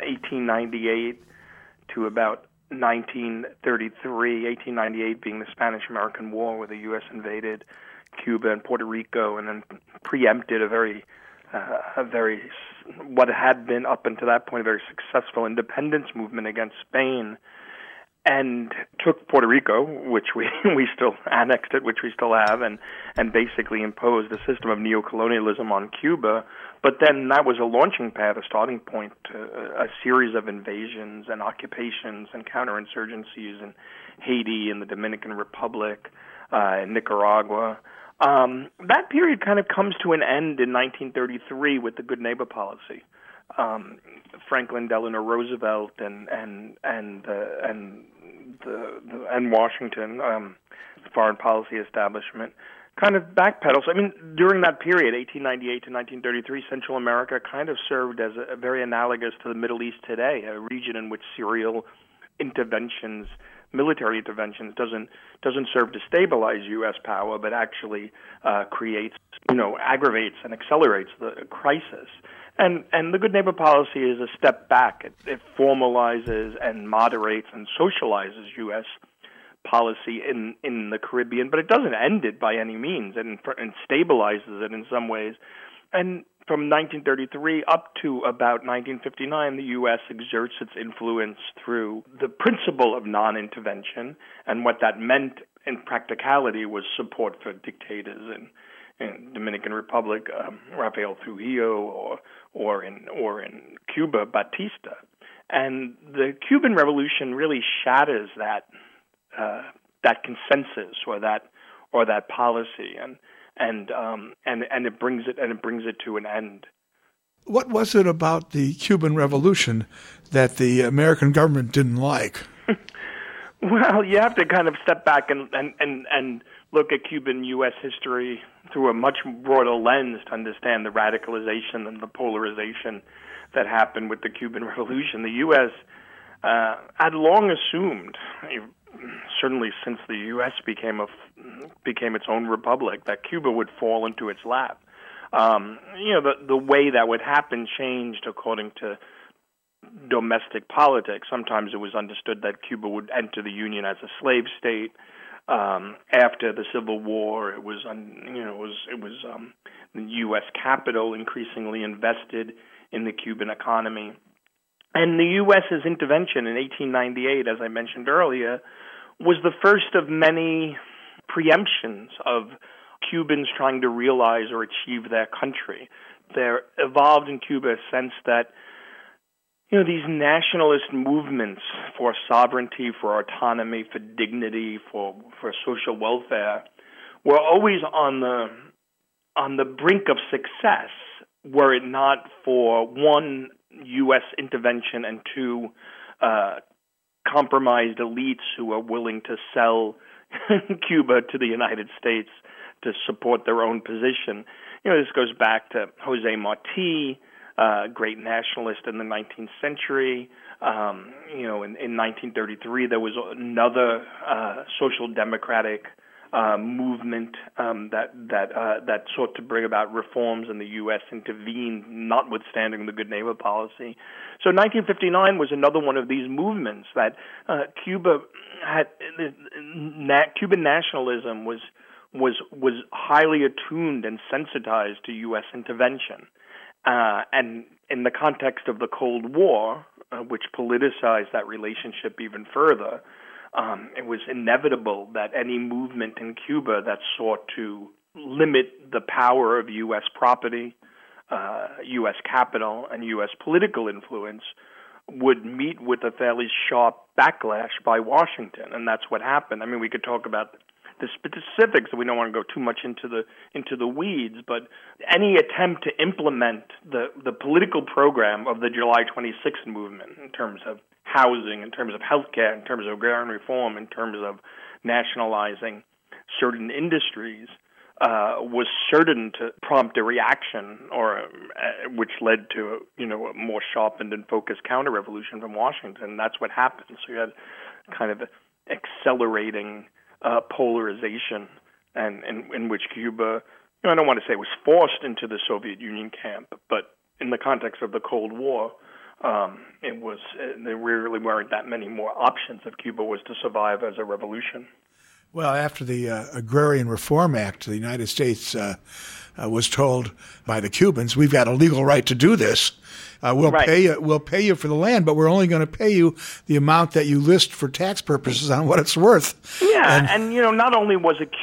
1898 to about 1933, 1898 being the Spanish-American War, where the U.S. invaded Cuba and Puerto Rico and then preempted a very what had been up until that point a very successful independence movement against Spain, and took Puerto Rico, which we still annexed it, which we still have, and basically imposed a system of neocolonialism on Cuba. But then that was a launching pad, a starting point to a series of invasions and occupations and counterinsurgencies in Haiti and the Dominican Republic, in Nicaragua. That period kind of comes to an end in 1933 with the Good Neighbor policy. Franklin Delano Roosevelt and Washington, the foreign policy establishment, kind of backpedals. I mean, during that period, 1898 to 1933, Central America kind of served as a very analogous to the Middle East today, a region in which serial interventions military interventions doesn't serve to stabilize U.S. power, but actually creates, aggravates and accelerates the crisis. And the Good Neighbor policy is a step back. It formalizes and moderates and socializes U.S. policy in the Caribbean, but it doesn't end it by any means, and stabilizes it in some ways. And from 1933 up to about 1959, the U.S. exerts its influence through the principle of non-intervention, and what that meant in practicality was support for dictators in Dominican Republic, Rafael Trujillo, or in Cuba, Batista. And the Cuban Revolution really shatters that consensus or that policy, and it brings it to an end. What was it about the Cuban Revolution that the American government didn't like? Well, you have to kind of step back and look at Cuban U.S. history through a much broader lens to understand the radicalization and the polarization that happened with the Cuban Revolution. The U.S. Had long assumed, certainly since the U.S. became its own republic, that Cuba would fall into its lap. The way that would happen changed according to domestic politics. Sometimes it was understood that Cuba would enter the Union as a slave state. After the Civil War, it was the U.S. capital increasingly invested in the Cuban economy. And the U.S.'s intervention in 1898, as I mentioned earlier, was the first of many preemptions of Cubans trying to realize or achieve their country. There evolved in Cuba a sense that these nationalist movements for sovereignty, for autonomy, for dignity, for social welfare were always on the brink of success were it not for, one, U.S. intervention, and two, compromised elites who are willing to sell Cuba to the United States to support their own position. This goes back to Jose Marti, great nationalist in the 19th century. In 1933, there was another social democratic movement that sought to bring about reforms, and the U.S. intervened, notwithstanding the Good Neighbor policy. So 1959 was another one of these movements that Cuba had. Cuban nationalism was highly attuned and sensitized to U.S. intervention. And in the context of the Cold War, which politicized that relationship even further, it was inevitable that any movement in Cuba that sought to limit the power of U.S. property, U.S. capital, and U.S. political influence would meet with a fairly sharp backlash by Washington, and that's what happened. I mean, we could talk about the specifics, we don't want to go too much into the weeds, but any attempt to implement the political program of the July 26th movement in terms of housing, in terms of healthcare, in terms of agrarian reform, in terms of nationalizing certain industries, was certain to prompt a reaction, or which led to a more sharpened and focused counter-revolution from Washington. That's what happened. So you had kind of accelerating polarization, and in which Cuba, I don't want to say was forced into the Soviet Union camp, but in the context of the Cold War, it was there really weren't that many more options if Cuba was to survive as a revolution. Well, after the Agrarian Reform Act, the United States was told by the Cubans, "We've got a legal right to do this. We'll pay you for the land, but we're only going to pay you the amount that you list for tax purposes on what it's worth." Yeah, and not only was it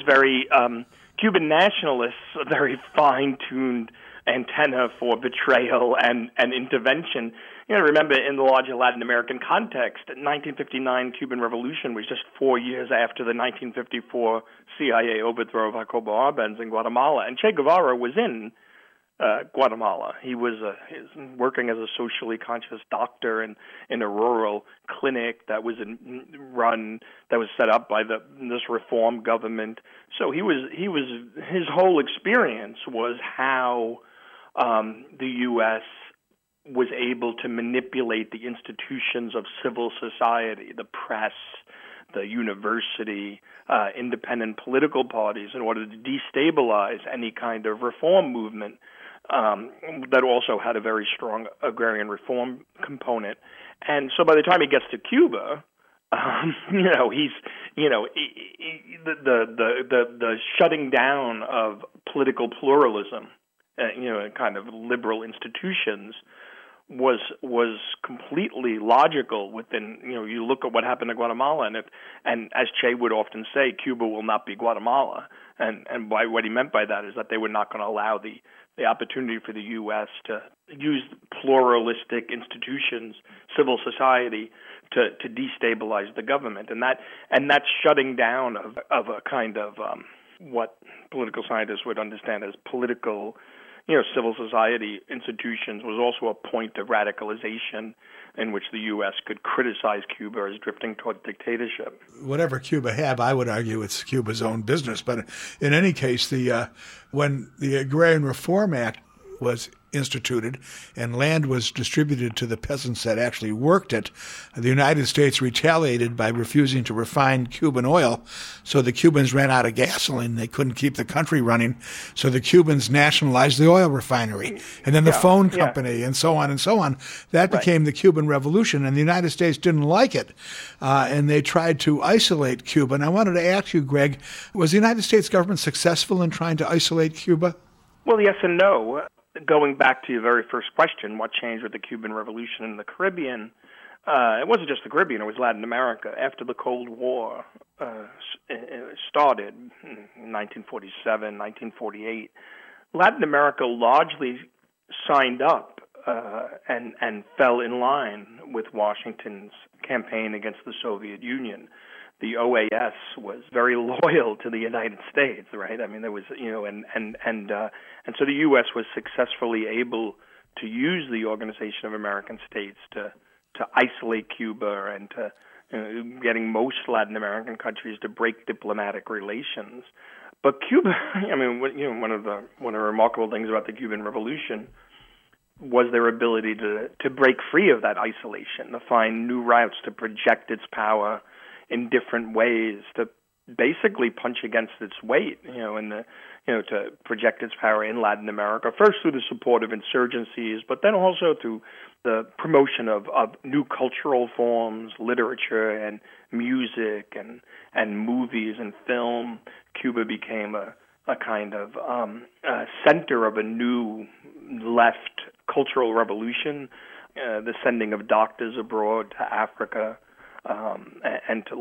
Cuban nationalists a very fine-tuned antenna for betrayal and intervention. Remember, in the larger Latin American context, the 1959 Cuban Revolution was just 4 years after the 1954 CIA overthrow of Jacobo Arbenz in Guatemala, and Che Guevara was in Guatemala. He was working as a socially conscious doctor in a rural clinic that was set up by this reform government. So his whole experience was how the U.S. was able to manipulate the institutions of civil society, the press, the university, independent political parties in order to destabilize any kind of reform movement that also had a very strong agrarian reform component. And so by the time he gets to Cuba, the shutting down of political pluralism, kind of liberal institutions, was completely logical within. You look at what happened to Guatemala, and as Che would often say, Cuba will not be Guatemala, and what he meant by that is that they were not going to allow the opportunity for the U.S. to use pluralistic institutions, civil society, to destabilize the government, and that's shutting down of a kind of what political scientists would understand as political, civil society institutions was also a point of radicalization in which the U.S. could criticize Cuba as drifting toward dictatorship. Whatever Cuba had, I would argue it's Cuba's own business. But in any case, when the Agrarian Reform Act was instituted and land was distributed to the peasants that actually worked it, the United States retaliated by refusing to refine Cuban oil. So the Cubans ran out of gasoline. They couldn't keep the country running. So the Cubans nationalized the oil refinery and then the phone company and so on and so on. That became the Cuban Revolution, and the United States didn't like it. And they tried to isolate Cuba. And I wanted to ask you, Greg, was the United States government successful in trying to isolate Cuba? Well, yes and no. Going back to your very first question, what changed with the Cuban Revolution in the Caribbean? It wasn't just the Caribbean, it was Latin America. After the Cold War started in 1947, 1948, Latin America largely signed up and fell in line with Washington's campaign against the Soviet Union. The OAS was very loyal to the United States, right? I mean, there was, and so the U.S. was successfully able to use the Organization of American States to isolate Cuba and to getting most Latin American countries to break diplomatic relations. But Cuba, I mean, one of the remarkable things about the Cuban Revolution was their ability to break free of that isolation, to find new routes to project its power in different ways, to basically punch against its weight, to project its power in Latin America, first through the support of insurgencies, but then also through the promotion of new cultural forms, literature and music and movies and film. Cuba became a kind of center of a new left cultural revolution, the sending of doctors abroad to Africa, and to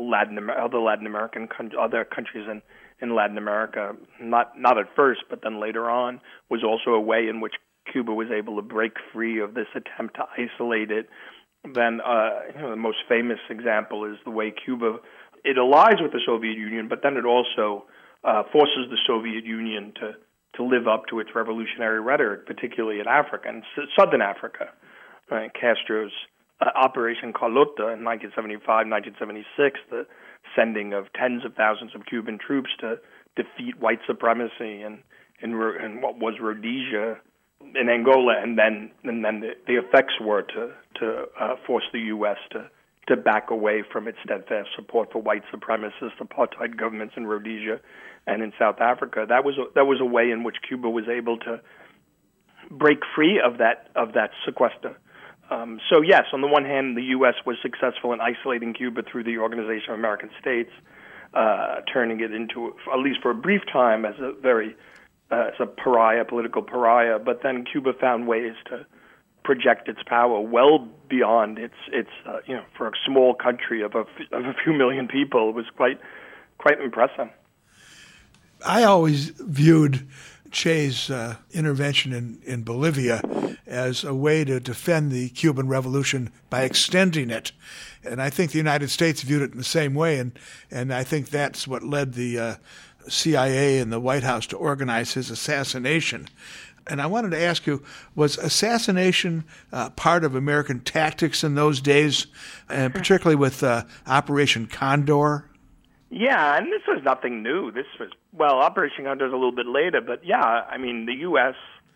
other countries in Latin America, not at first, but then later on, was also a way in which Cuba was able to break free of this attempt to isolate it. Then, the most famous example is the way Cuba, it allies with the Soviet Union, but then it also forces the Soviet Union to live up to its revolutionary rhetoric, particularly in Africa, and southern Africa. Right? Castro's Operation Carlota in 1975, 1976, the sending of tens of thousands of Cuban troops to defeat white supremacy in what was Rhodesia in Angola, and then the effects were to force the U.S. to back away from its steadfast support for white supremacist apartheid governments in Rhodesia and in South Africa. That was a way in which Cuba was able to break free of that sequester. So yes, on the one hand, the U.S. was successful in isolating Cuba through the Organization of American States, turning it into, at least for a brief time, as a pariah, political pariah. But then Cuba found ways to project its power well beyond its for a small country of a few million people, it was quite impressive. I always viewed Che's intervention in Bolivia as a way to defend the Cuban Revolution by extending it. And I think the United States viewed it in the same way, and I think that's what led the CIA and the White House to organize his assassination. And I wanted to ask you, was assassination part of American tactics in those days, and particularly with Operation Condor? Yeah, and this was nothing new. Operation Condor is a little bit later, but yeah, I mean, the U.S.,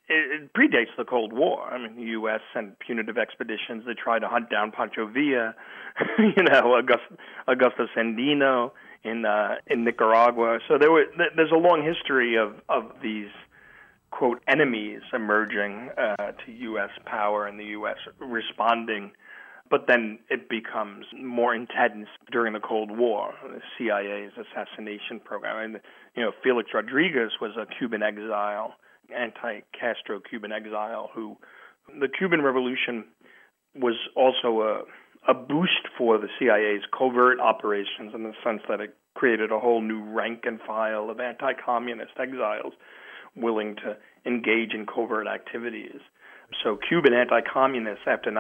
it predates the Cold War. I mean, the U.S. sent punitive expeditions that tried to hunt down Pancho Villa, Augusto Sandino in Nicaragua. So there's a long history of these, quote, enemies emerging to U.S. power and the U.S. responding. But then it becomes more intense during the Cold War, the CIA's assassination program. And, Felix Rodriguez was a Cuban exile, anti-Castro Cuban exile, who the Cuban Revolution was also a boost for the CIA's covert operations in the sense that it created a whole new rank and file of anti-communist exiles willing to engage in covert activities. So Cuban anti-communists after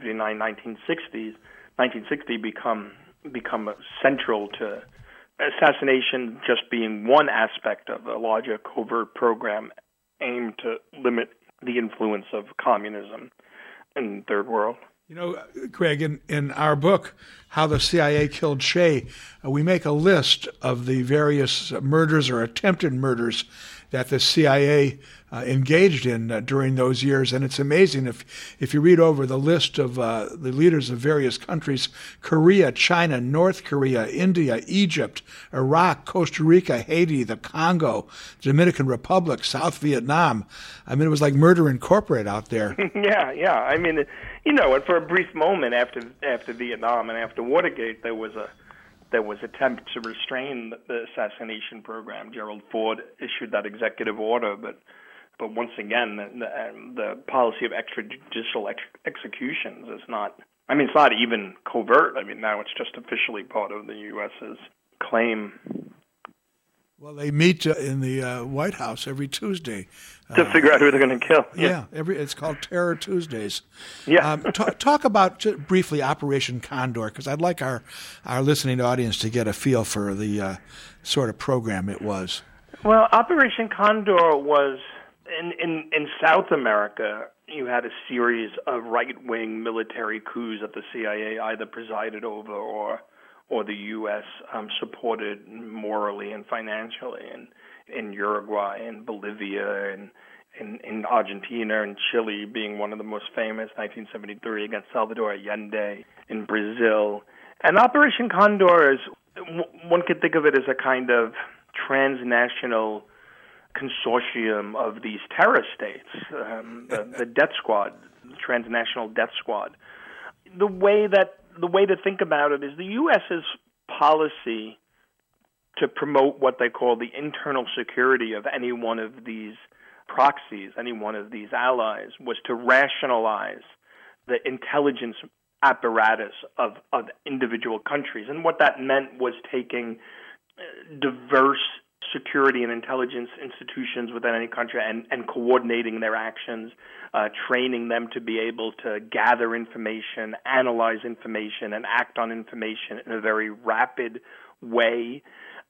1960 become central to assassination just being one aspect of a larger covert program aimed to limit the influence of communism in the Third World. Craig, in our book, How the CIA Killed Che, we make a list of the various murders or attempted murders that the CIA engaged in during those years. And it's amazing if you read over the list of the leaders of various countries: Korea, China, North Korea, India, Egypt, Iraq, Costa Rica, Haiti, the Congo, Dominican Republic, South Vietnam. I mean, it was like Murder Incorporated out there. Yeah. I mean, and for a brief moment after Vietnam and after Watergate, there was attempt to restrain the assassination program. Gerald Ford issued that executive order, but once again, the policy of extrajudicial executions is not. I mean, it's not even covert. I mean, now it's just officially part of the U.S.'s claim. Well, they meet in the White House every Tuesday to figure out who they're going to kill. Yeah, it's called Terror Tuesdays. Yeah. Talk about just briefly Operation Condor, because I'd like our listening audience to get a feel for the sort of program it was. Well, Operation Condor was in South America. You had a series of right-wing military coups that the CIA either presided over or the U.S. Supported morally and financially, in Uruguay and Bolivia and in Argentina and Chile being one of the most famous, 1973 against Salvador Allende, in Brazil. And Operation Condor one could think of it as a kind of transnational consortium of these terror states, the death squad, the transnational death squad. The way to think about it is the U.S.'s policy to promote what they call the internal security of any one of these proxies, any one of these allies, was to rationalize the intelligence apparatus of individual countries. And what that meant was taking diverse security and intelligence institutions within any country and coordinating their actions, training them to be able to gather information, analyze information, and act on information in a very rapid way.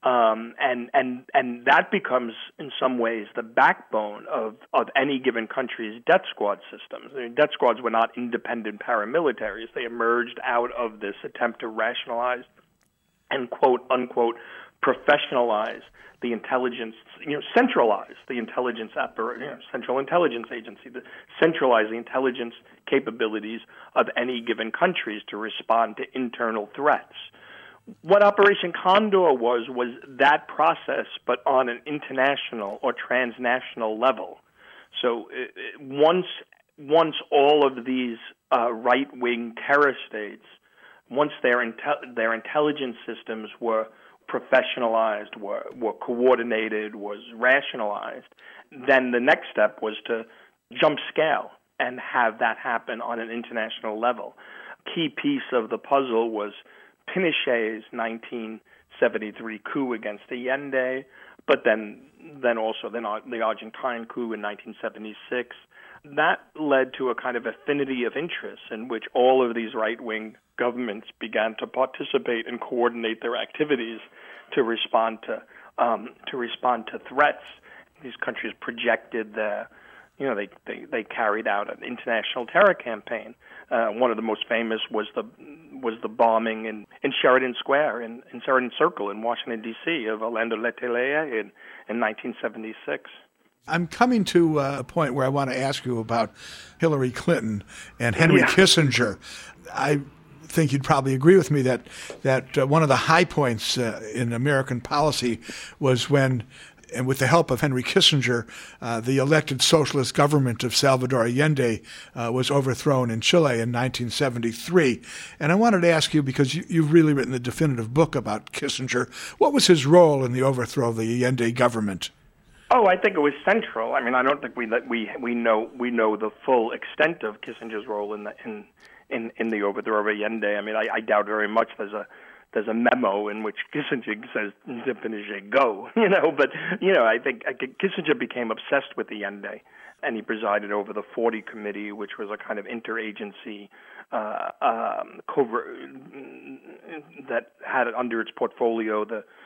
And that becomes, in some ways, the backbone of any given country's death squad systems. I mean, death squads were not independent paramilitaries. They emerged out of this attempt to rationalize and, quote, unquote, professionalize the intelligence, centralize the intelligence apparatus, Central Intelligence Agency, centralize the intelligence capabilities of any given countries to respond to internal threats. What Operation Condor was that process, but on an international or transnational level. So once all of these right-wing terror states, once their intelligence systems were professionalized, were coordinated, was rationalized, then the next step was to jump scale and have that happen on an international level. Key piece of the puzzle was Pinochet's 1973 coup against Allende, but then also the Argentine coup in 1976. That led to a kind of affinity of interests in which all of these right-wing governments began to participate and coordinate their activities to respond to threats. These countries projected they carried out an international terror campaign. One of the most famous was the bombing in Sheridan Square in Sheridan Circle in Washington D.C. of Orlando Letelier in 1976. I'm coming to a point where I want to ask you about Hillary Clinton and Henry Kissinger. I think you'd probably agree with me that one of the high points in American policy was when, and with the help of Henry Kissinger, the elected socialist government of Salvador Allende was overthrown in Chile in 1973. And I wanted to ask you, because you've really written a definitive book about Kissinger, what was his role in the overthrow of the Allende government? Oh, I think it was central. I mean, I don't think we know the full extent of Kissinger's role in the overthrow of Allende. I mean, I doubt very much there's a memo in which Kissinger says to Pinochet, go, But, I think Kissinger became obsessed with Allende, and he presided over the 40 Committee, which was a kind of interagency covert that had under its portfolio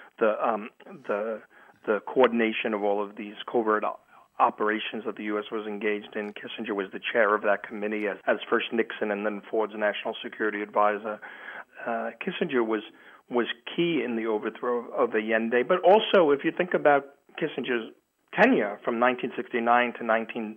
the coordination of all of these covert operations that the U.S. was engaged in. Kissinger was the chair of that committee as first Nixon and then Ford's national security advisor. Kissinger was key in the overthrow of Allende. But also, if you think about Kissinger's tenure from 1969 to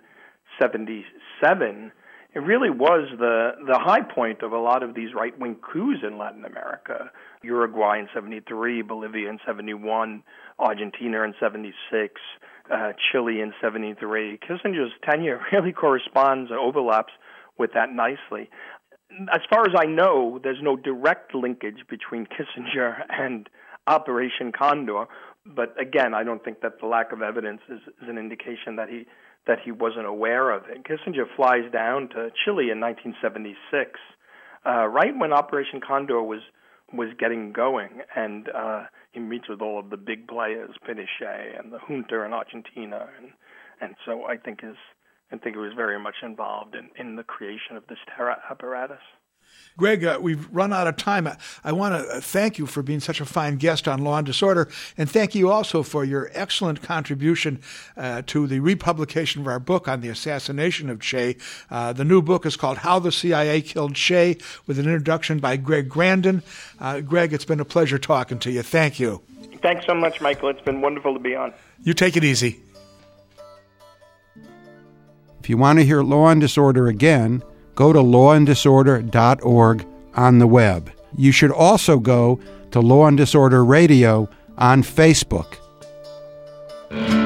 1977, it really was the high point of a lot of these right-wing coups in Latin America. Uruguay in 73, Bolivia in 71, Argentina in 76, Chile in 73. Kissinger's tenure really corresponds or overlaps with that nicely. As far as I know, there's no direct linkage between Kissinger and Operation Condor. But again, I don't think that the lack of evidence is an indication that he wasn't aware of it. Kissinger flies down to Chile in 1976, right when Operation Condor was getting going, and he meets with all of the big players, Pinochet and the junta in Argentina, and so I think it was very much involved in the creation of this terror apparatus. Greg, we've run out of time. I want to thank you for being such a fine guest on Law and Disorder, and thank you also for your excellent contribution to the republication of our book on the assassination of Che. The new book is called How the CIA Killed Che, with an introduction by Greg Grandin. Greg, it's been a pleasure talking to you. Thank you. Thanks so much, Michael. It's been wonderful to be on. You take it easy. If you want to hear Law and Disorder again, go to lawanddisorder.org on the web. You should also go to Law and Disorder Radio on Facebook.